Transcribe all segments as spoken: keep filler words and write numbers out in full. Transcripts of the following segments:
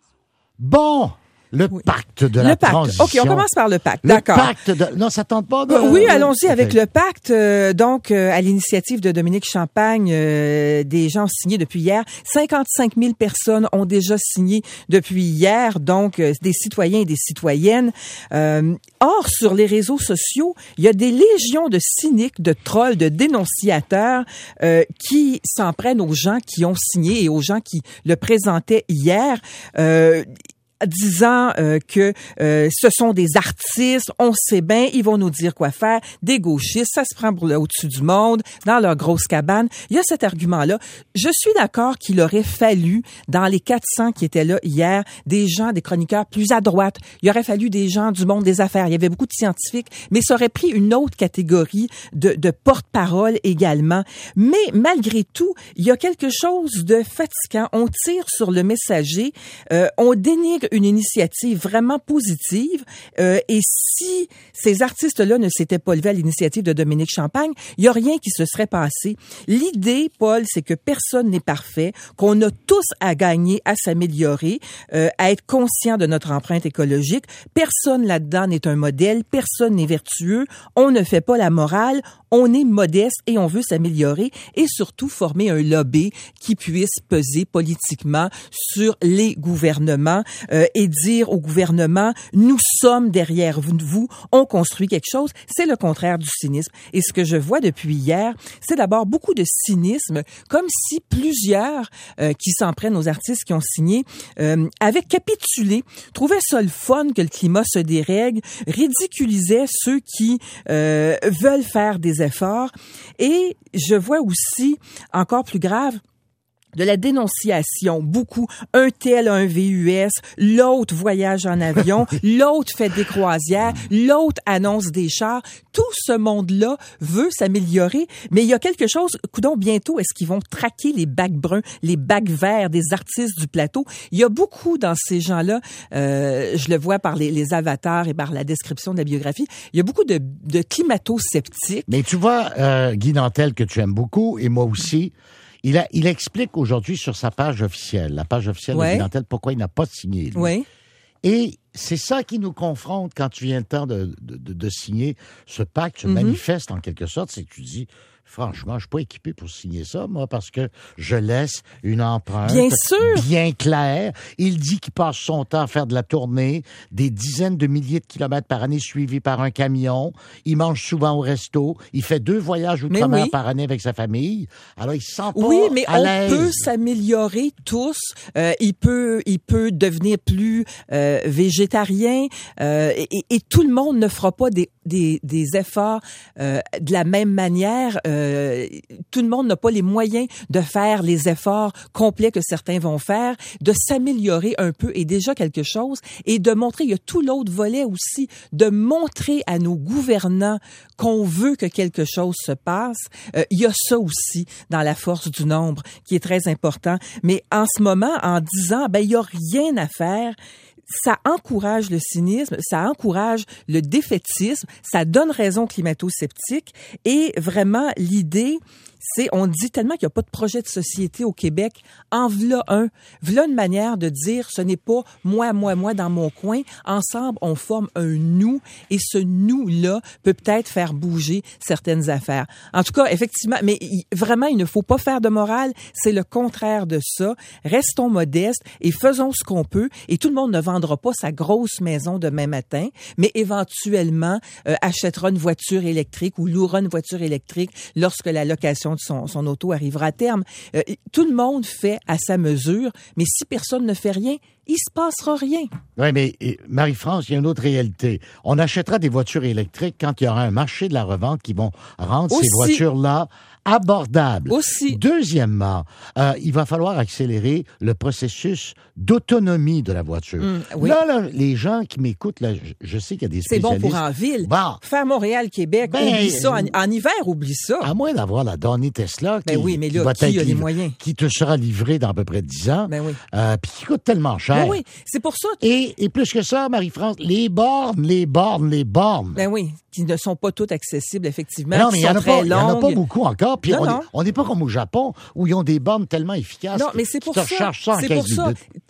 Bon, le oui. pacte de le la pacte. transition. OK, on commence par le pacte. Le D'accord. pacte de... Non, ça tente pas de... Oui, allons-y avec okay. le pacte. Euh, donc, euh, à l'initiative de Dominique Champagne, euh, des gens ont signé depuis hier. cinquante-cinq mille personnes ont déjà signé depuis hier, donc euh, des citoyens et des citoyennes. Euh, or, sur les réseaux sociaux, il y a des légions de cyniques, de trolls, de dénonciateurs euh, qui s'en prennent aux gens qui ont signé et aux gens qui le présentaient hier. Euh, disant euh, que euh, ce sont des artistes, on sait bien, ils vont nous dire quoi faire, des gauchistes, ça se prend pour le au-dessus du monde, dans leur grosse cabane. Il y a cet argument-là. Je suis d'accord qu'il aurait fallu, dans les quatre cents qui étaient là hier, des gens, des chroniqueurs plus à droite. Il aurait fallu des gens du monde des affaires. Il y avait beaucoup de scientifiques, mais ça aurait pris une autre catégorie de, de porte-parole également. Mais malgré tout, il y a quelque chose de fatigant. On tire sur le messager, euh, on dénigre une initiative vraiment positive. Euh, et si ces artistes-là ne s'étaient pas levés à l'initiative de Dominique Champagne, il n'y a rien qui se serait passé. L'idée, Paul, c'est que personne n'est parfait, qu'on a tous à gagner, à s'améliorer, euh, à être conscient de notre empreinte écologique. Personne là-dedans n'est un modèle, personne n'est vertueux. On ne fait pas la morale, on est modeste et on veut s'améliorer et surtout former un lobby qui puisse peser politiquement sur les gouvernements euh, et dire au gouvernement, nous sommes derrière vous, on construit quelque chose. C'est le contraire du cynisme. Et ce que je vois depuis hier, c'est d'abord beaucoup de cynisme, comme si plusieurs euh, qui s'en prennent aux artistes qui ont signé euh, avaient capitulé, trouvaient ça le fun que le climat se dérègle, ridiculisaient ceux qui euh, veulent faire des efforts. Et je vois aussi, encore plus grave, de la dénonciation, beaucoup. Un tel a un V U S, l'autre voyage en avion, l'autre fait des croisières, l'autre annonce des chars. Tout ce monde-là veut s'améliorer, mais il y a quelque chose, coudonc, bientôt, est-ce qu'ils vont traquer les bacs bruns, les bacs verts des artistes du plateau? Il y a beaucoup dans ces gens-là, euh, je le vois par les, les avatars et par la description de la biographie, il y a beaucoup de, de climato-sceptiques. Mais tu vois, euh, Guy Nantel, que tu aimes beaucoup, et moi aussi, Il, a, il explique aujourd'hui sur sa page officielle, la page officielle ouais. de Guy Nantel, pourquoi il n'a pas signé. Lui. Oui. Et c'est ça qui nous confronte quand tu viens le temps de, de, de, de signer ce pacte, ce mm-hmm. manifeste en quelque sorte, c'est que tu dis, franchement, je suis pas équipé pour signer ça, moi, parce que je laisse une empreinte bien, sûr. bien claire. Il dit qu'il passe son temps à faire de la tournée, des dizaines de milliers de kilomètres par année suivis par un camion. Il mange souvent au resto. Il fait deux voyages outre-mer oui. par année avec sa famille. Alors, il se sent pas Oui, mais à on l'aise. peut s'améliorer tous. Euh, il peut, il peut devenir plus euh, végétarien euh, et, et tout le monde ne fera pas des, des, des efforts euh, de la même manière. Euh, Euh, tout le monde n'a pas les moyens de faire les efforts complets que certains vont faire, de s'améliorer un peu est déjà quelque chose et de montrer, il y a tout l'autre volet aussi, de montrer à nos gouvernants qu'on veut que quelque chose se passe. Euh, il y a ça aussi dans la force du nombre qui est très important. Mais en ce moment, en disant, ben, il y a rien à faire, ça encourage le cynisme, ça encourage le défaitisme, ça donne raison aux climato-sceptiques et vraiment l'idée, c'est, on dit tellement qu'il n'y a pas de projet de société au Québec, en v'là un, v'là une manière de dire, ce n'est pas moi, moi, moi dans mon coin, ensemble on forme un nous et ce nous-là peut peut-être faire bouger certaines affaires. En tout cas, effectivement, mais vraiment il ne faut pas faire de morale, c'est le contraire de ça. Restons modestes et faisons ce qu'on peut et tout le monde ne vendra pas sa grosse maison demain matin, mais éventuellement euh, achètera une voiture électrique ou louera une voiture électrique lorsque la location de son, son auto arrivera à terme. Euh, tout le monde fait à sa mesure, mais si personne ne fait rien, il se passera rien. Oui, mais Marie-France, il y a une autre réalité. On achètera des voitures électriques quand il y aura un marché de la revente qui vont rendre Aussi. ces voitures-là abordables. Aussi. Deuxièmement, euh, il va falloir accélérer le processus d'autonomie de la voiture. Mmh, oui. Là, là, les gens qui m'écoutent, là, je, je sais qu'il y a des C'est spécialistes. bon pour en ville. Bon. Faire Montréal-Québec, Ben, oublie ça. En, en hiver, oublie ça. À moins d'avoir la donnée Tesla qui, ben oui, mais là, qui, va qui a livré, les moyens? Qui te sera livrée dans à peu près dix ans, ben oui. euh, puis qui coûte tellement cher. Ben oui, c'est pour ça. Et, et plus que ça, Marie-France, les bornes, les bornes, les bornes. Ben oui, qui ne sont pas toutes accessibles, effectivement. Non, mais il n'y en, en a pas beaucoup encore. Puis non, non. on n'est pas comme au Japon, où ils ont des bornes tellement efficaces non, mais c'est pour qui te ça, rechargent ça en c'est quinze pour ça. minutes.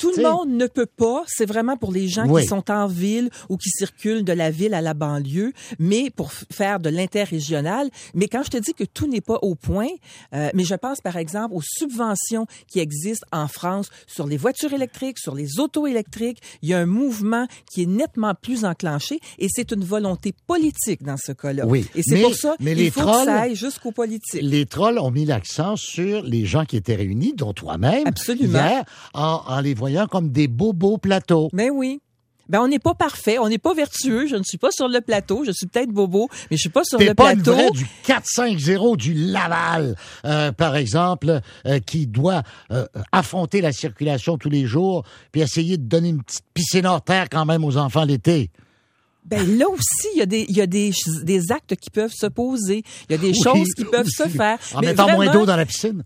Tout T'sais. le monde ne peut pas. C'est vraiment pour les gens oui. qui sont en ville ou qui circulent de la ville à la banlieue, mais pour f- faire de l'interrégional. Mais quand je te dis que tout n'est pas au point, euh, mais je pense par exemple aux subventions qui existent en France sur les voitures électriques, sur les autos électriques. Il y a un mouvement qui est nettement plus enclenché et c'est une volonté politique dans ce cas-là. Oui. Et c'est mais, pour ça mais qu'il les faut trolls, que ça aille jusqu'aux politiques. Les trolls ont mis l'accent sur les gens qui étaient réunis, dont toi-même, Absolument. hier, en, en les voyant comme des beaux, beaux plateaux. Ben oui. Ben on n'est pas parfait, on n'est pas vertueux. Je ne suis pas sur le plateau. Je suis peut-être bobo, mais je suis pas sur T'es le pas plateau. une vraie du quatre cinq zéro du Laval, euh, par exemple, euh, qui doit euh, affronter la circulation tous les jours, puis essayer de donner une petite piscine hors terre quand même aux enfants l'été. Ben là aussi, il y a des il y a des des actes qui peuvent se poser. Il y a des Oui, choses qui peuvent aussi. se faire. En mais mettant vraiment, moins d'eau dans la piscine.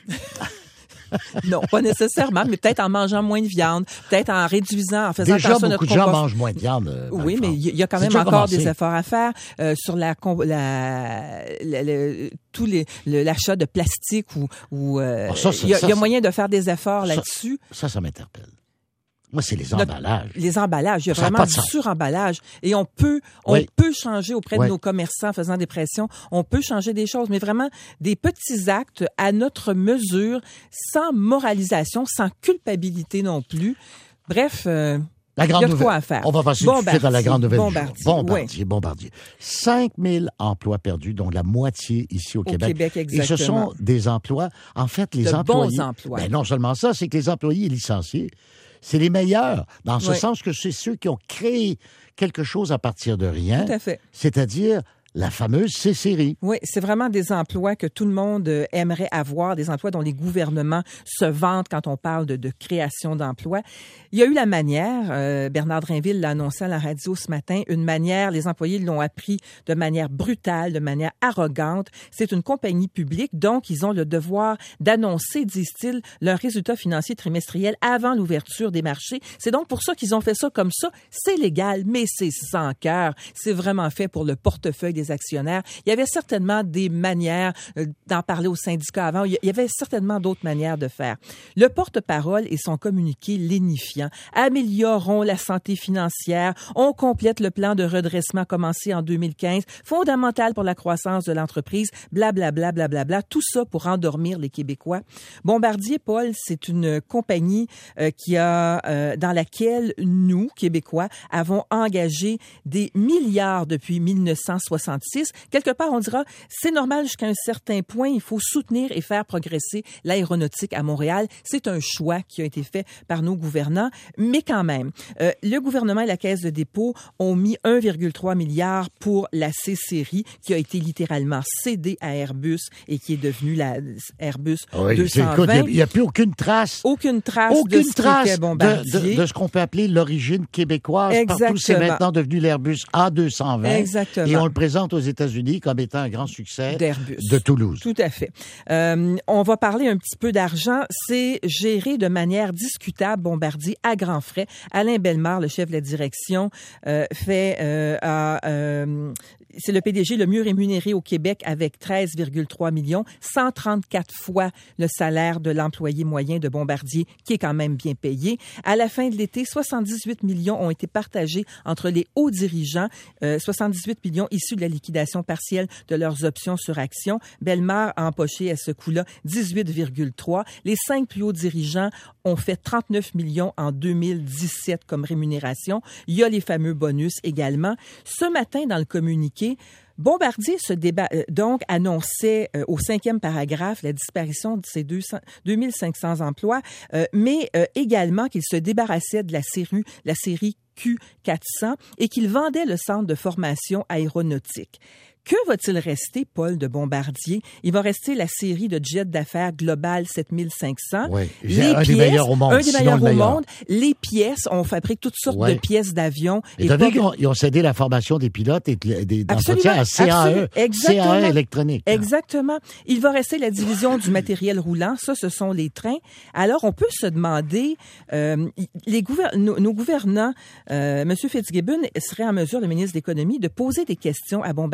Non, pas nécessairement, mais peut-être en mangeant moins de viande, peut-être en réduisant, en faisant Déjà, attention à notre beaucoup de gens compost- mangent moins de viande. euh, dans Oui, le mais fond. il y, y a quand C'est même déjà encore commencé. des efforts à faire euh, sur la, com- la, la- le- tous les le- l'achat de plastique ou ou euh, Ah, ça, ça, il y a, ça, il y a ça. moyen de faire des efforts Ça- là-dessus. Ça, ça m'interpelle. Moi, c'est les Notre- emballages. Les emballages, il y a Ça a vraiment pas de du sens. suremballage et on peut on Oui. peut changer auprès Oui. de nos commerçants en faisant des pressions, on peut changer des choses, mais vraiment des petits actes à notre mesure, sans moralisation, sans culpabilité non plus. Bref, euh, La grande il y a de nouvelle. quoi à faire. On va passer tout de suite à la grande nouvelle. du jour. Bombardier, Bombardier, Bombardier. cinq mille emplois perdus, dont la moitié ici au, Au Québec. Québec, Et ce exactement. sont des emplois, en fait, les De bons employés. emplois. Ben non seulement ça, c'est que les employés licenciés, c'est les meilleurs, dans ce Oui. sens que c'est ceux qui ont créé quelque chose à partir de rien, tout à fait. c'est-à-dire la fameuse C-Série. Oui, c'est vraiment des emplois que tout le monde euh, aimerait avoir, des emplois dont les gouvernements se vantent quand on parle de, de création d'emplois. Il y a eu la manière, euh, Bernard Drinville l'a annoncé à la radio ce matin, une manière, les employés l'ont appris de manière brutale, de manière arrogante. C'est une compagnie publique, donc ils ont le devoir d'annoncer, disent-ils, leurs résultats financiers trimestriels avant l'ouverture des marchés. C'est donc pour ça qu'ils ont fait ça comme ça. C'est légal, mais c'est sans cœur. C'est vraiment fait pour le portefeuille des actionnaires. Il y avait certainement des manières euh, d'en parler aux syndicats avant. Il y avait certainement d'autres manières de faire. Le porte-parole et son communiqué lénifiant amélioreront la santé financière. On complète le plan de redressement commencé en deux mille quinze, fondamental pour la croissance de l'entreprise. Blablabla, blablabla. Bla, bla. Tout ça pour endormir les Québécois. Bombardier, Paul, c'est une compagnie euh, qui a euh, dans laquelle nous, Québécois, avons engagé des milliards depuis mille neuf cent soixante-six. Quelque part, on dira, c'est normal jusqu'à un certain point, il faut soutenir et faire progresser l'aéronautique à Montréal. C'est un choix qui a été fait par nos gouvernants, mais quand même, euh, le gouvernement et la Caisse de dépôt ont mis un virgule trois milliard pour la C-Série, qui a été littéralement cédée à Airbus et qui est devenue la Airbus Oui, deux cent vingt. écoute, il n'y a, a plus aucune trace. Aucune trace Aucune de ce trace qu'était de, Bombardier. de, de ce qu'on peut appeler l'origine québécoise. Exactement. Partout, c'est maintenant devenu l'Airbus A deux cent vingt. Exactement. Et on le présente aux États-Unis comme étant un grand succès d'Airbus. de Toulouse. Tout à fait. Euh, on va parler un petit peu d'argent. C'est géré de manière discutable, Bombardier, à grands frais. Alain Bellemare, le chef de la direction, euh, fait euh, à... Euh, c'est le P D G le mieux rémunéré au Québec avec treize virgule trois millions, cent trente-quatre fois le salaire de l'employé moyen de Bombardier, qui est quand même bien payé. À la fin de l'été, soixante-dix-huit millions ont été partagés entre les hauts dirigeants, euh, soixante-dix-huit millions issus de la liquidation partielle de leurs options sur actions. Bellemare a empoché à ce coup-là dix-huit virgule trois. Les cinq plus hauts dirigeants ont fait trente-neuf millions en deux mille dix-sept comme rémunération. Il y a les fameux bonus également. Ce matin, dans le communiqué, Bombardier se débat, euh, donc annonçait euh, au cinquième paragraphe la disparition de ces deux mille cinq cents emplois, euh, mais euh, également qu'il se débarrassait de la série, la série Q quatre cents et qu'il vendait le centre de formation aéronautique. Que va-t-il rester, Paul, de Bombardier? Il va rester la série de jets d'affaires Global sept mille cinq cents. Oui, les un pièces, des meilleurs au monde. Un des meilleurs au meilleur. monde. Les pièces, on fabrique toutes sortes ouais. de pièces d'avion. Et, et t'as vu qu'ils ont, ils ont cédé la formation des pilotes et des d'entretien à C A E, C A E électronique. Exactement. Il va rester la division du matériel roulant. Ça, ce sont les trains. Alors, on peut se demander, euh, les gouver- nos, nos gouvernants, euh, M. Fitzgibbon serait en mesure, le ministre de l'Économie, de poser des questions à Bombardier.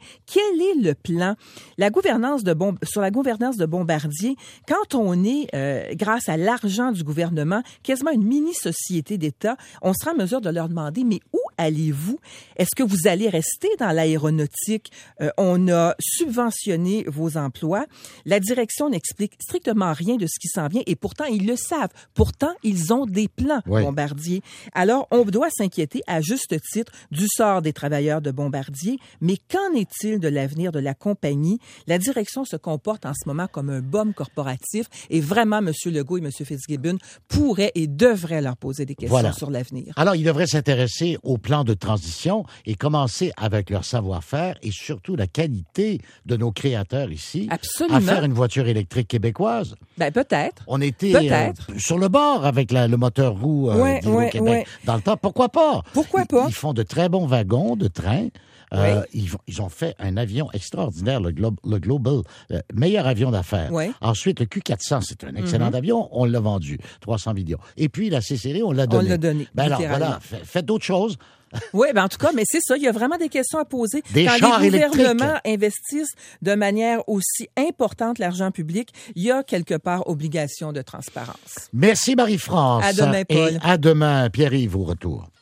Quel est le plan? La gouvernance de Bom- sur la gouvernance de Bombardier, quand on est, euh, grâce à l'argent du gouvernement, quasiment une mini-société d'État, on sera en mesure de leur demander, mais où allez-vous? Est-ce que vous allez rester dans l'aéronautique? Euh, on a subventionné vos emplois. La direction n'explique strictement rien de ce qui s'en vient et pourtant, ils le savent. Pourtant, ils ont des plans, oui. Bombardier. Alors, on doit s'inquiéter à juste titre du sort des travailleurs de Bombardier, mais qu'en est-il de l'avenir de la compagnie? La direction se comporte en ce moment comme un bum corporatif et vraiment, M. Legault et M. Fitzgibbon pourraient et devraient leur poser des questions voilà. sur l'avenir. Alors, ils devraient s'intéresser au plan de transition et commencer avec leur savoir-faire et surtout la qualité de nos créateurs ici Absolument. à faire une voiture électrique québécoise. Ben peut-être. On était peut-être. Euh, sur le bord avec la, le moteur roue euh, ouais, ouais, Québec. Ouais. Dans le temps, pourquoi pas? Pourquoi pas? Ils, ils font de très bons wagons de train. Euh, oui. ils, ils ont fait un avion extraordinaire, le, Glo- le Global, le meilleur avion d'affaires. Oui. Ensuite, le Q quatre cents, c'est un excellent mm-hmm. avion, on l'a vendu, trois cents millions. Et puis, la C C D, on l'a donné. On l'a donné, ben alors, voilà, fait, faites d'autres choses. Oui, ben en tout cas, mais c'est ça, il y a vraiment des questions à poser. Des Quand chars les gouvernements électriques. investissent de manière aussi importante l'argent public, il y a quelque part obligation de transparence. Merci Marie-France. À demain, Paul. Et à demain, Pierre-Yves, au retour.